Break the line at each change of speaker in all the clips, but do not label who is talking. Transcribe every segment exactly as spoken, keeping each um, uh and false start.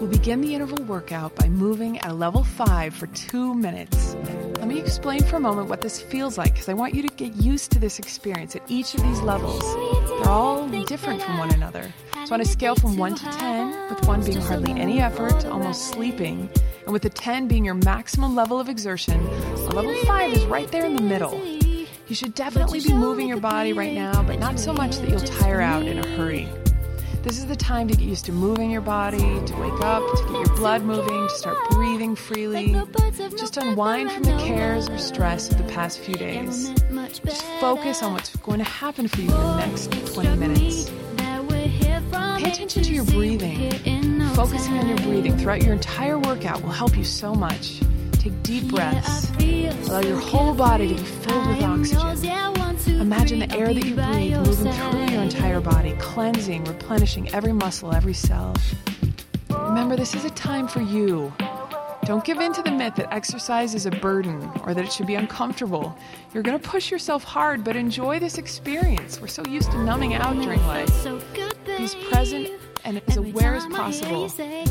We'll begin the interval workout by moving at a level five for two minutes. Let me explain for a moment what this feels like, because I want you to get used to this experience at each of these levels. They're all different from one another. So on a scale from one to ten, with one being hardly any effort to almost sleeping, and with a ten being your maximum level of exertion, a level five is right there in the middle. You should definitely be moving your body right now, but not so much that you'll tire out in a hurry. This is the time to get used to moving your body, to wake up, to get your blood moving, to start breathing freely, just unwind from the cares or stress of the past few days. Just focus on what's going to happen for you for the next twenty minutes. Pay attention to your breathing. Focusing on your breathing throughout your entire workout will help you so much. Take deep breaths. Allow your whole body to be filled with oxygen. Imagine the air that you breathe moving through your entire body, cleansing, replenishing every muscle, every cell. Remember, this is a time for you. Don't give in to the myth that exercise is a burden or that it should be uncomfortable. You're going to push yourself hard, but enjoy this experience. We're so used to numbing out during life. Be as present and as aware as possible.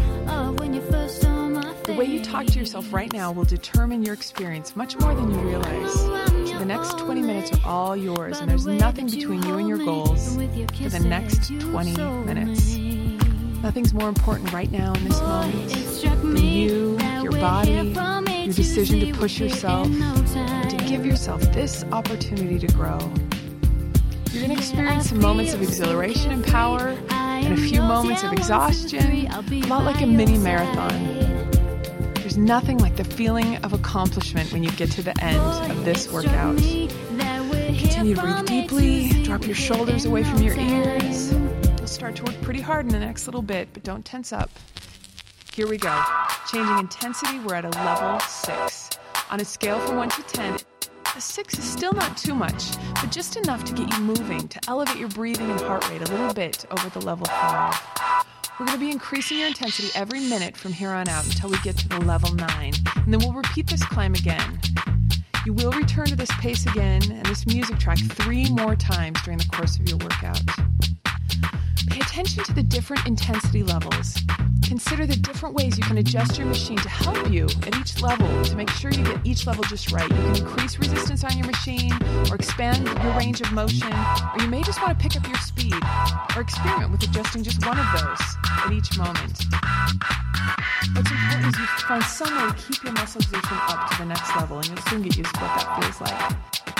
The way you talk to yourself right now will determine your experience much more than you realize. So the next twenty minutes are all yours, and there's nothing between you and your goals for the next twenty minutes. Nothing's more important right now in this moment than you, your body, your decision to push yourself, and to give yourself this opportunity to grow. You're going to experience some moments of exhilaration and power, and a few moments of exhaustion, a lot like a mini marathon. There's nothing like the feeling of accomplishment when you get to the end of this workout. Continue to breathe deeply, drop your shoulders away from your ears. You'll start to work pretty hard in the next little bit, but don't tense up. Here we go. Changing intensity, we're at a level six. On a scale from one to ten, a six is still not too much, but just enough to get you moving, to elevate your breathing and heart rate a little bit over the level five. We're going to be increasing your intensity every minute from here on out until we get to the level nine, and then we'll repeat this climb again. You will return to this pace again and this music track three more times during the course of your workout. Pay attention to the different intensity levels. Consider the different ways you can adjust your machine to help you at each level to make sure you get each level just right. You can increase resistance on your machine or expand your range of motion, or you may just want to pick up your speed or experiment with adjusting just one of those at each moment. What's important is you find some way to keep your muscle exertion up to the next level, and you'll soon get used to what that feels like.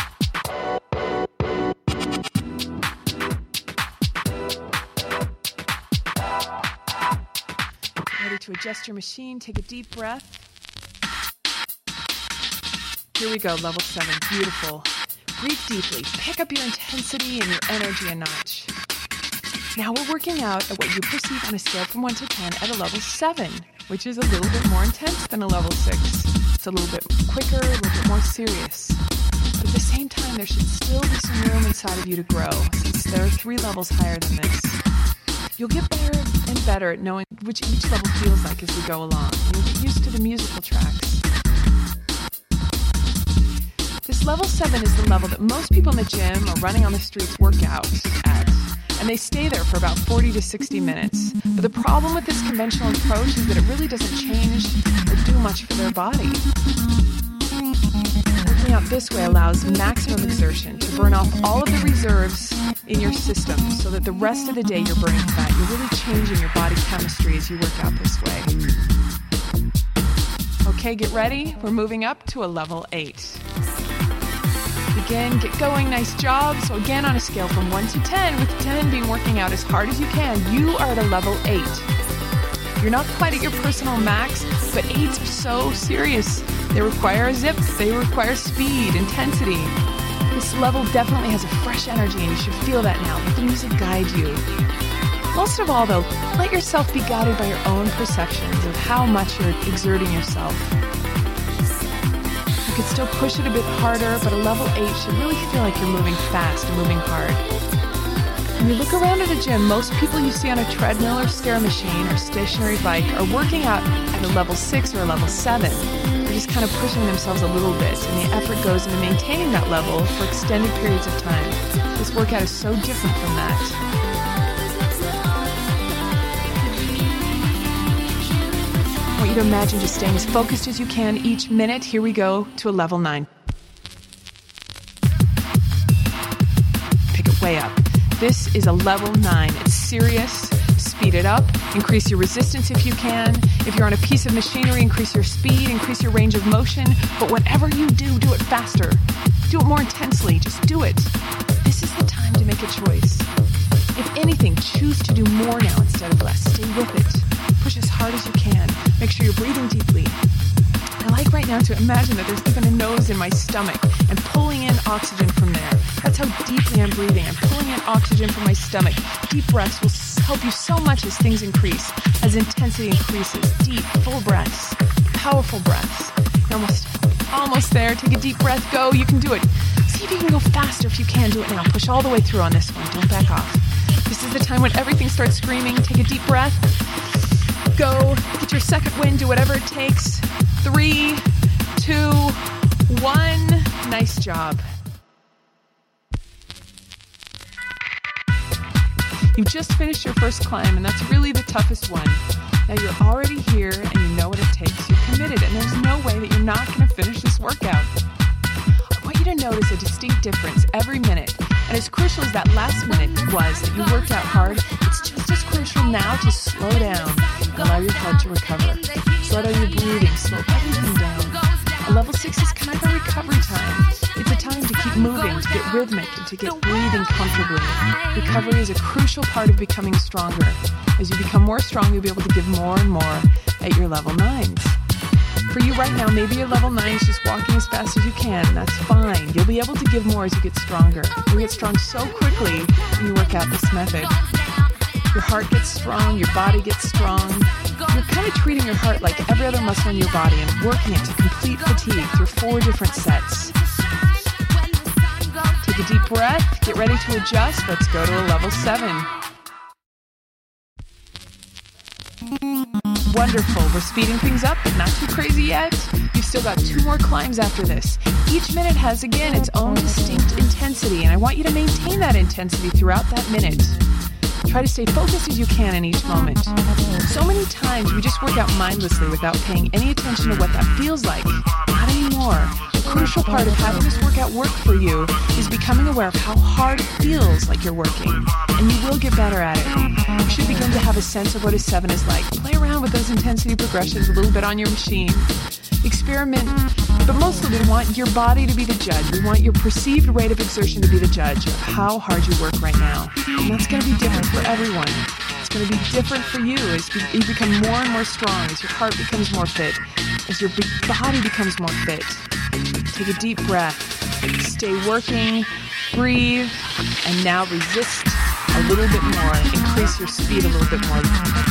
Ready to adjust your machine, take a deep breath. Here we go, level seven, beautiful. Breathe deeply, pick up your intensity and your energy a notch. Now we're working out at what you perceive on a scale from one to ten at a level seven, which is a little bit more intense than a level six. It's a little bit quicker, a little bit more serious. But at the same time, there should still be some room inside of you to grow, since there are three levels higher than this. You'll get better and better at knowing which each level feels like as we go along. And you'll get used to the musical tracks. This level seven is the level that most people in the gym or running on the streets work out at. And they stay there for about forty to sixty minutes. But the problem with this conventional approach is that it really doesn't change or do much for their body. Working out this way allows maximum exertion to burn off all of the reserves in your system so that the rest of the day you're burning fat. You're really changing your body chemistry as you work out this way. Okay, get ready. We're moving up to a level eight. Begin, get going, nice job. So again, on a scale from one to ten, with ten being working out as hard as you can, you are at a level eight. You're not quite at your personal max, but eights are so serious. They require a zip, they require speed, intensity. This level definitely has a fresh energy, and you should feel that now. Let the music guide you. Most of all, though, let yourself be guided by your own perceptions of how much you're exerting yourself. You could still push it a bit harder, but a level eight should really feel like you're moving fast and moving hard. When you look around at a gym, most people you see on a treadmill or stair machine or stationary bike are working out at a level six or a level seven. They're just kind of pushing themselves a little bit, and the effort goes into maintaining that level for extended periods of time. This workout is so different from that. you to imagine just staying as focused as you can each minute. Here we go to a level nine. Pick it way up. This is a level nine. It's serious. Speed it up. Increase your resistance if you can. If you're on a piece of machinery, increase your speed, increase your range of motion. But whatever you do, do it faster. Do it more intensely. Just do it. This is the time to make a choice. If anything, choose to do more now instead of less. Stay with it. Push as hard as you can. Make sure you're breathing deeply. I like right now to imagine that there's even a nose in my stomach and pulling in oxygen from there. That's how deeply I'm breathing. I'm pulling in oxygen from my stomach. Deep breaths will help you so much as things increase, as intensity increases. Deep, full breaths, powerful breaths. You're almost, almost there. Take a deep breath. Go. You can do it. See if you can go faster if you can. Do it now. Push all the way through on this one. Don't back off. This is the time when everything starts screaming. Take a deep breath. Go. Get your second wind. Do whatever it takes. Three, two, one. Nice job. You've just finished your first climb, and that's really the toughest one. Now you're already here, and you know what it takes. You're committed, and there's no way that you're not going to finish this workout. I want you to notice a distinct difference every minute. And as crucial as that last minute was that you worked out hard, it's just as crucial now to slow down and allow your heart to recover. Slow down your breathing, slow everything down. A level six is kind of a recovery time. It's a time to keep moving, to get rhythmic, and to get breathing comfortably. Recovery is a crucial part of becoming stronger. As you become more strong, you'll be able to give more and more at your level nines. For you right now, maybe your level nine is just walking as fast as you can. That's fine. You'll be able to give more as you get stronger. You'll get strong so quickly when you work out this method. Your heart gets strong, your body gets strong. You're kind of treating your heart like every other muscle in your body and working it to complete fatigue through four different sets. Take a deep breath, get ready to adjust. Let's go to a level seven. Wonderful. We're speeding things up, but not too crazy yet. You've still got two more climbs after this. Each minute has, again, its own distinct intensity, and I want you to maintain that intensity throughout that minute. Try to stay focused as you can in each moment. So many times we just work out mindlessly without paying any attention to what that feels like. Not anymore. A crucial part of having this workout work for you is becoming aware of how hard it feels like you're working. And you will get better at it. You should begin to have a sense of what a seven is like. Play around with those intensity progressions a little bit on your machine. Experiment, but mostly we want your body to be the judge. We want your perceived rate of exertion to be the judge of how hard you work right now. And that's going to be different for everyone. It's going to be different for you as you become more and more strong, as your heart becomes more fit, as your body becomes more fit. Take a deep breath. Stay working, breathe, and now resist a little bit more. Increase your speed a little bit more.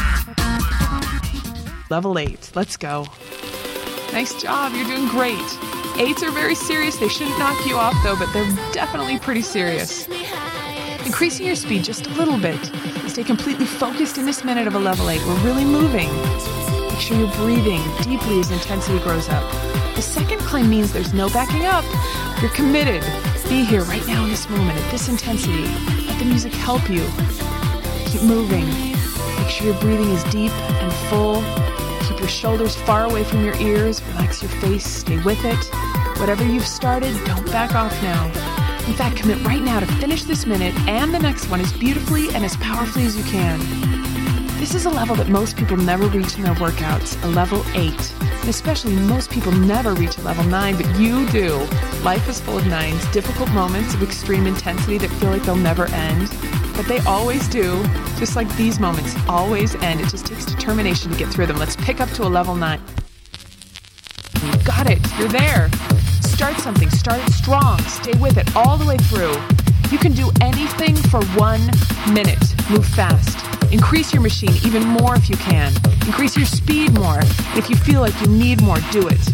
Level eight. Let's go. Nice job. You're doing great. Eights are very serious. They shouldn't knock you off, though, but they're definitely pretty serious. Increasing your speed just a little bit. Stay completely focused in this minute of a level eight. We're really moving. Make sure you're breathing deeply as intensity grows up. The second climb means there's no backing up. You're committed. Be here right now in this moment at this intensity. Let the music help you. Keep moving. Make sure your breathing is deep and full. Keep your shoulders far away from your ears. Relax your face. Stay with it. Whatever you've started, don't back off now. In fact, commit right now to finish this minute and the next one as beautifully and as powerfully as you can. This is a level that most people never reach in their workouts, a level eight. And especially most people never reach a level nine, but you do. Life is full of nines, difficult moments of extreme intensity that feel like they'll never end. But they always do, just like these moments always end. It just takes determination to get through them. Let's pick up to a level nine. You got it. You're there. Start something. Start it strong. Stay with it all the way through. You can do anything for one minute. Move fast. Increase your machine even more if you can. Increase your speed more. And if you feel like you need more, do it.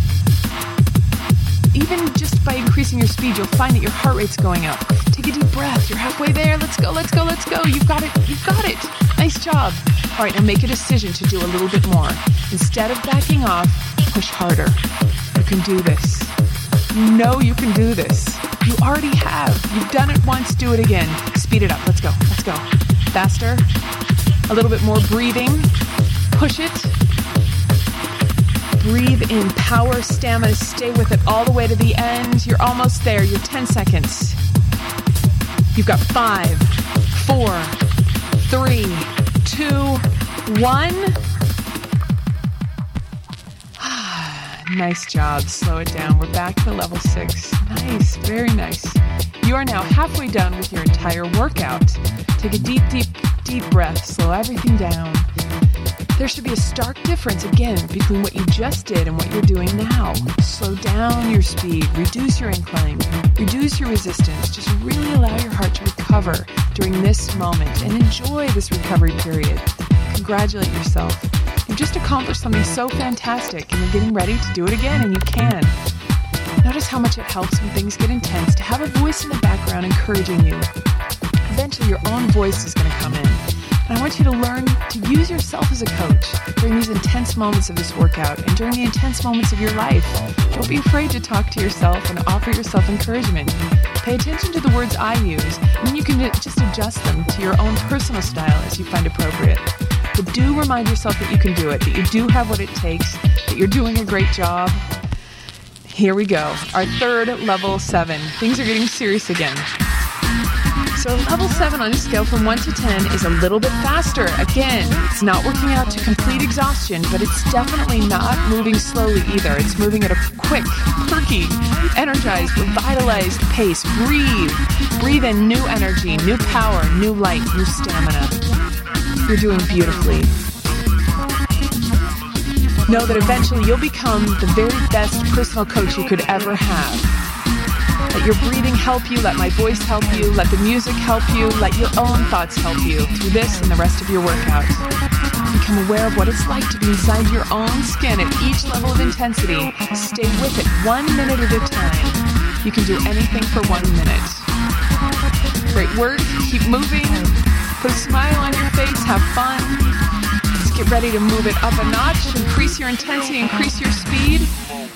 Even just by increasing your speed, you'll find that your heart rate's going up. Take a deep breath. You're halfway there. Let's go, let's go, let's go. You've got it. You've got it. Nice job. All right, now make a decision to do a little bit more. Instead of backing off, push harder. You can do this. You know you can do this. You already have. You've done it once. Do it again. Speed it up. Let's go. Let's go. Faster. A little bit more breathing. Push it. in power, stamina. Stay with it all the way to the end. You're almost there. You're ten seconds. You've got five, four, three, two, one. Nice job. Slow it down. We're back to level six. Nice. Very nice. You are now halfway done with your entire workout. Take a deep, deep, deep breath. Slow everything down. There should be a stark difference, again, between what you just did and what you're doing now. Slow down your speed. Reduce your incline. Reduce your resistance. Just really allow your heart to recover during this moment and enjoy this recovery period. Congratulate yourself. You've just accomplished something so fantastic and you're getting ready to do it again, and you can. Notice how much it helps when things get intense to have a voice in the background encouraging you. Eventually your own voice is going to come in. And I want you to learn to use yourself as a coach during these intense moments of this workout and during the intense moments of your life. Don't be afraid to talk to yourself and offer yourself encouragement. Pay attention to the words I use, and then you can just adjust them to your own personal style as you find appropriate. But do remind yourself that you can do it, that you do have what it takes, that you're doing a great job. Here we go. Our third level seven. Things are getting serious again. So level seven on a scale from one to ten is a little bit faster. Again, it's not working out to complete exhaustion, but it's definitely not moving slowly either. It's moving at a quick, perky, energized, revitalized pace. Breathe. Breathe in new energy, new power, new light, new stamina. You're doing beautifully. Know that eventually you'll become the very best personal coach you could ever have. Let your breathing help you. Let my voice help you. Let the music help you. Let your own thoughts help you through this and the rest of your workout. Become aware of what it's like to be inside your own skin at each level of intensity. Stay with it one minute at a time. You can do anything for one minute. Great work. Keep moving. Put a smile on your face. Have fun. Let's get ready to move it up a notch. Increase your intensity. Increase your speed.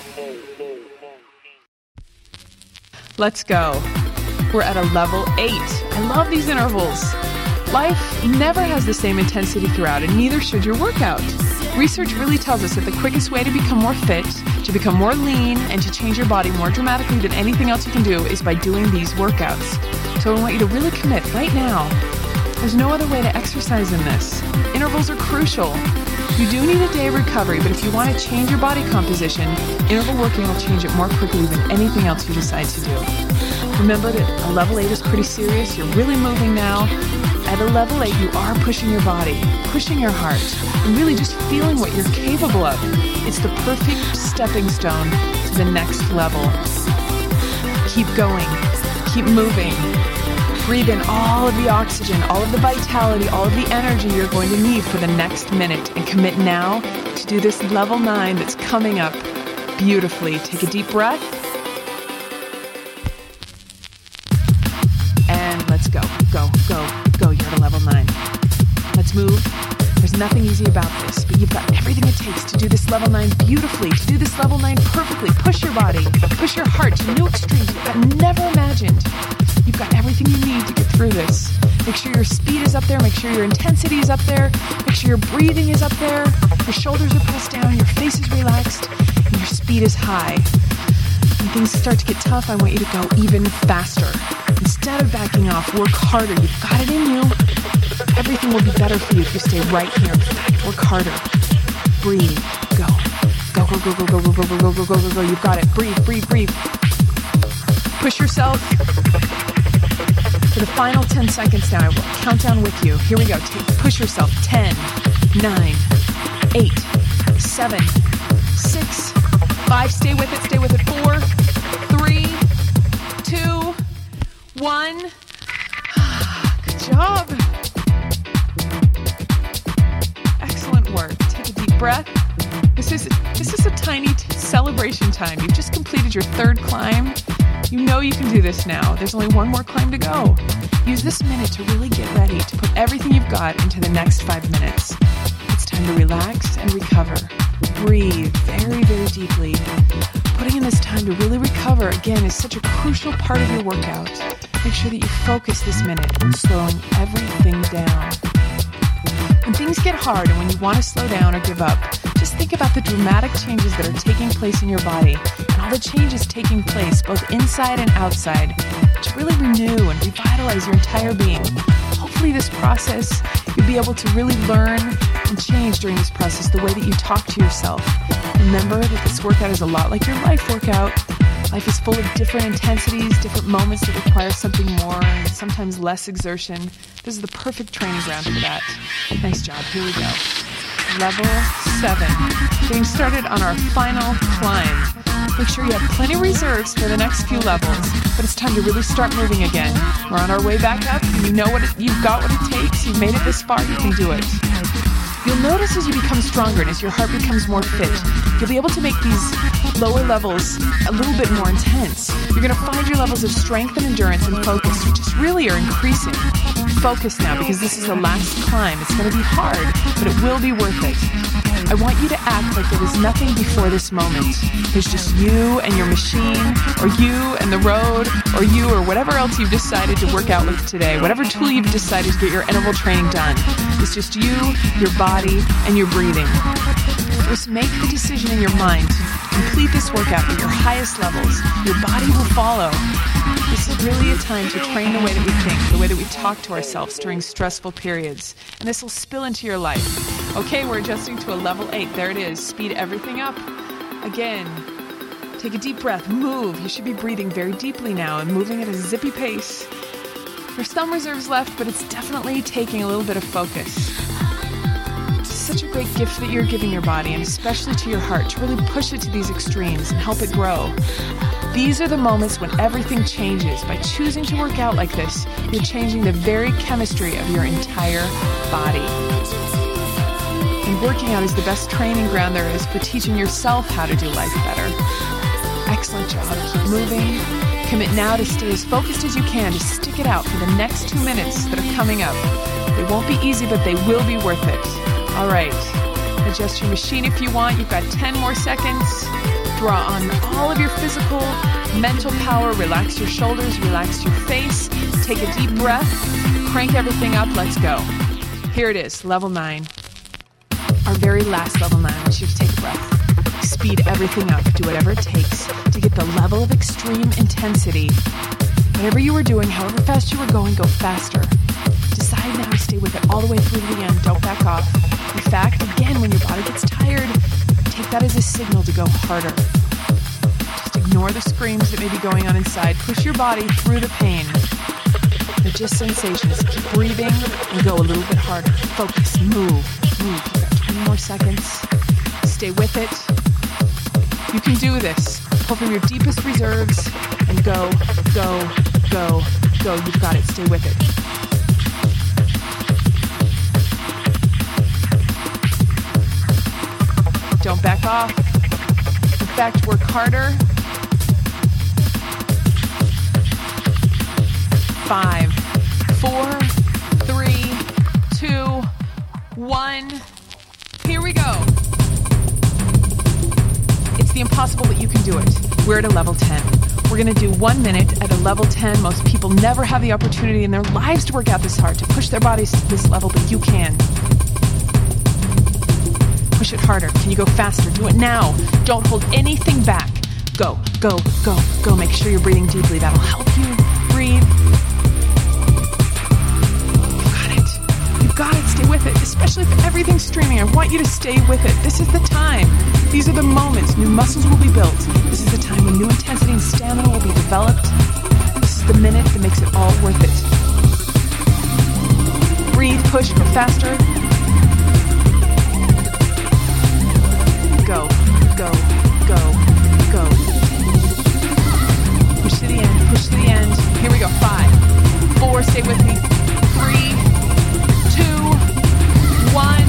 Let's go. We're at a level eight. I love these intervals. Life never has the same intensity throughout, and neither should your workout. Research really tells us that the quickest way to become more fit, to become more lean, and to change your body more dramatically than anything else you can do is by doing these workouts. So I want you to really commit right now. There's no other way to exercise in this. Intervals are crucial. You do need a day of recovery, but if you want to change your body composition, interval working will change it more quickly than anything else you decide to do. Remember that a level eight is pretty serious. You're really moving now. At a level eight, you are pushing your body, pushing your heart, and really just feeling what you're capable of. It's the perfect stepping stone to the next level. Keep going. Keep moving. Breathe in all of the oxygen, all of the vitality, all of the energy you're going to need for the next minute, and commit now to do this level nine that's coming up beautifully. Take a deep breath. And let's go, go, go, go. You're at a level nine. Let's move. There's nothing easy about this, but you've got everything it takes to do this level nine beautifully, to do this level nine perfectly. Push your body, push your heart to new extremes you've never imagined. You've got everything you need to get through this. Make sure your speed is up there. Make sure your intensity is up there. Make sure your breathing is up there. Your shoulders are pressed down. Your face is relaxed. And your speed is high. When things start to get tough, I want you to go even faster. Instead of backing off, work harder. You've got it in you. Everything will be better for you if you stay right here. In fact, work harder. Breathe. Go. Go, go, go, go, go, go, go, go, go, go, go, go. You've got it. Breathe, breathe, breathe. Push yourself. For the final ten seconds now, I will count down with you. Here we go. Take, push yourself. ten, nine, eight, seven, six, five. Stay with it. Stay with it. four, three, two, one. Good job. Excellent work. Take a deep breath. This is this is a tiny t- celebration time. You've just completed your third climb. You know you can do this now. There's only one more climb to go. Use this minute to really get ready to put everything you've got into the next five minutes. It's time to relax and recover. Breathe very, very deeply. Putting in this time to really recover, again, is such a crucial part of your workout. Make sure that you focus this minute on slowing everything down. When things get hard and when you want to slow down or give up, just think think about the dramatic changes that are taking place in your body and all the changes taking place both inside and outside to really renew and revitalize your entire being. Hopefully this process, you'll be able to really learn and change during this process the way that you talk to yourself. Remember that this workout is a lot like your life workout. Life is full of different intensities, different moments that require something more and sometimes less exertion. This is the perfect training ground for that. Nice job. Here we go. Level seven. Getting started on our final climb. Make sure you have plenty of reserves for the next few levels, but it's time to really start moving again. We're on our way back up. You know what it, you've got what it takes. You've made it this far. You can do it. You'll notice as you become stronger and as your heart becomes more fit, you'll be able to make these lower levels a little bit more intense. You're going to find your levels of strength and endurance and focus, which just really are increasing. Focus now, because this is the last climb. It's going to be hard, but it will be worth it. I want you to act like there was nothing before this moment. There's just you and your machine, or you and the road, or you or whatever else you've decided to work out with today, whatever tool you've decided to get your interval training done. It's just you, your body, and your breathing. Just make the decision in your mind to complete this workout at your highest levels. Your body will follow. This is really a time to train the way that we think, the way that we talk to ourselves during stressful periods. And this will spill into your life. Okay, we're adjusting to a level eight. There it is. Speed everything up. Again, take a deep breath. Move. You should be breathing very deeply now and moving at a zippy pace. There's some reserves left, but it's definitely taking a little bit of focus. It's such a great gift that you're giving your body, and especially to your heart, to really push it to these extremes and help it grow. These are the moments when everything changes. By choosing to work out like this, you're changing the very chemistry of your entire body. And working out is the best training ground there is for teaching yourself how to do life better. Excellent job. Keep moving. Commit now to stay as focused as you can. Just stick it out for the next two minutes that are coming up. They won't be easy, but they will be worth it. All right. Adjust your machine if you want. You've got ten more seconds. Draw on all of your physical, mental power. Relax your shoulders. Relax your face. Take a deep breath. Crank everything up. Let's go. Here it is, level nine. Our very last level nine. I want you to take a breath. Speed everything up. Do whatever it takes to get the level of extreme intensity. Whatever you were doing, however fast you were going, go faster. Decide now to stay with it all the way through to the end. Don't back off. In fact, again, when your body gets tired, take that as a signal to go harder. Just ignore the screams that may be going on inside. Push your body through the pain. They're just sensations. Keep breathing and go a little bit harder. Focus. Move. Move. You've got twenty more seconds. Stay with it. You can do this. Pull from your deepest reserves and go, go, go, go. You've got it. Stay with it. Don't back off. In fact, work harder. Five, four, three, two, one. Here we go. It's the impossible, but you can do it. We're at a level ten. We're going to do one minute at a level ten. Most people never have the opportunity in their lives to work out this hard, to push their bodies to this level, but you can. Push it harder. Can you go faster? Do it now. Don't hold anything back. Go, go, go, go. Make sure you're breathing deeply. That'll help you breathe. You got it. You got it. Stay with it. Especially if everything's streaming. I want you to stay with it. This is the time. These are the moments. New muscles will be built. This is the time when new intensity and stamina will be developed. This is the minute that makes it all worth it. Breathe, push, go faster. Go, go, go, go. Push to the end, push to the end. Here we go. Five, four, stay with me. Three, two, one.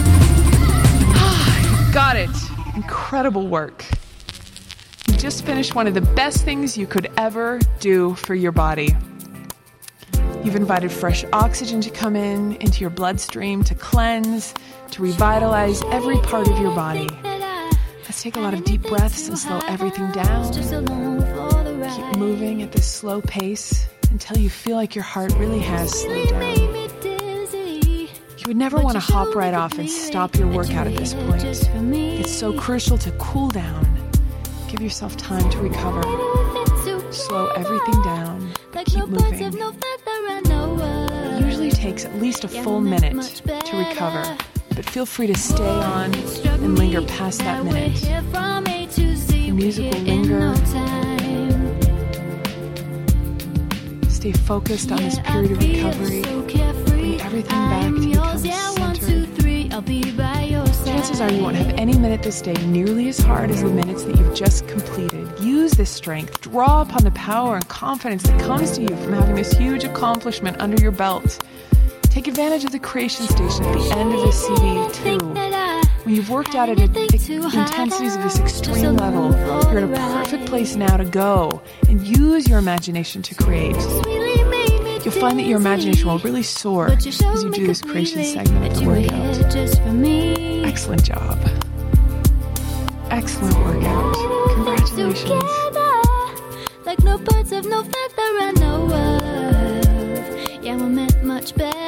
Got it. Incredible work. You just finished one of the best things you could ever do for your body. You've invited fresh oxygen to come in, into your bloodstream, to cleanse, to revitalize every part of your body. Let's take a lot of deep breaths and slow everything down. Keep moving at this slow pace until you feel like your heart really has slowed down. You would never want to hop right off and stop your workout at this point. It's so crucial to cool down. Give yourself time to recover. Slow everything down, but keep moving. It usually takes at least a full minute to recover, but feel free to stay on and linger past that minute. The music will linger. Stay focused on this period of recovery. Bring everything back to become centered. Chances are you won't have any minute this day nearly as hard as the minutes that you've just completed. Use this strength. Draw upon the power and confidence that comes to you from having this huge accomplishment under your belt. Take advantage of the creation station at the end of this C D, too. When you've worked out at intensities of this extreme level, you're in a perfect place now to go and use your imagination to create. You'll find that your imagination will really soar as you do this creation segment of the workout. Excellent job. Excellent workout. Congratulations.
Like no birds of no feather I know of. Yeah, we're meant much better.